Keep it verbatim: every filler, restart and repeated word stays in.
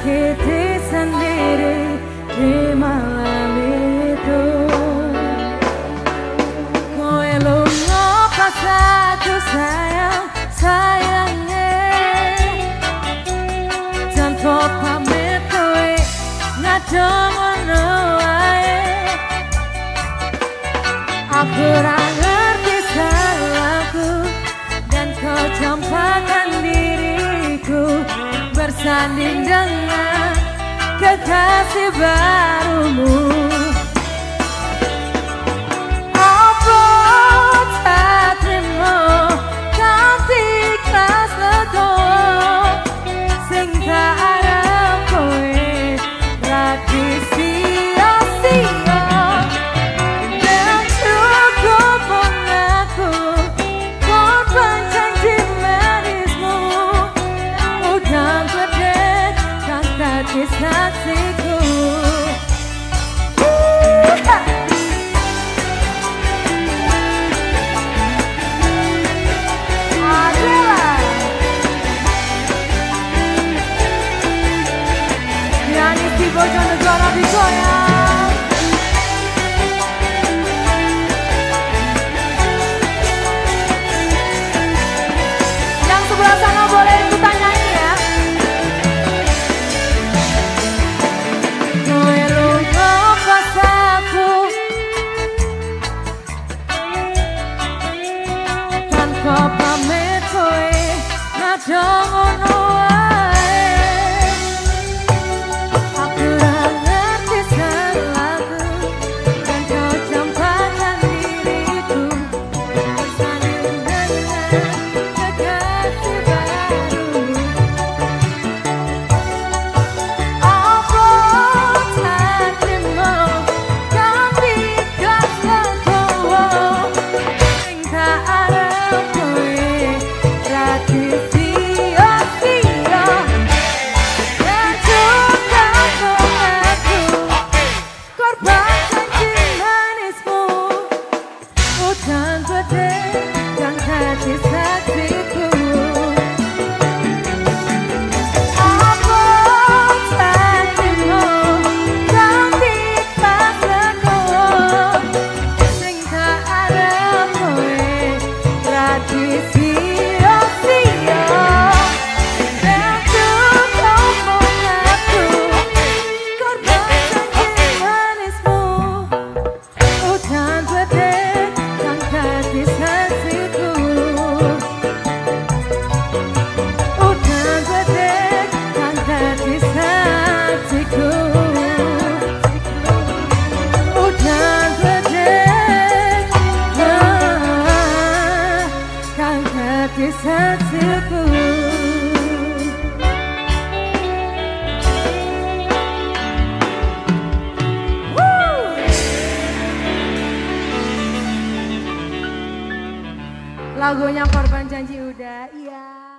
tersakiti sendiri di malam itu. Kowe lunga pas aku sayang sayangnya, tanpa pamit kowe ngadong ngono wae. Aku ra ngerti salahku dan kau campakkan diriku bersanding dengan kekasih barumu. Apa tak terima kanthi ikhlas lego sing tak arep kowe lagi sia-sia. Dan cukup mengaku korban janji manismu, udang pedek kan kaki saksiku. Adalah Yani si Bojonegoro digoyang. Yang sebelah sana boleh ikutan nyanyi ya. Kowe lunga pas aku tanpa pamit kowe ngadong ngono wae. Aku ra ngerti salahku dan kau campakkan diriku bersanding dengan kekasih baru. Apa tak terima kanthi ikhlas legowo sing tak arep kowe lagi sia-sia. Dan juga mengaku korban janji manismu, udang pedek dan hati saksiku. Apa tak terima kanthi ikhlas legowo sing tak arep kowe lagi sia-sia. Dan juga mengaku korban janji manismu, udang pedek dan hati saksiku. Udang pedek dan hati saksiku. Udang pedek dan hati saksiku. Lagunya Korban Janji udah, iya.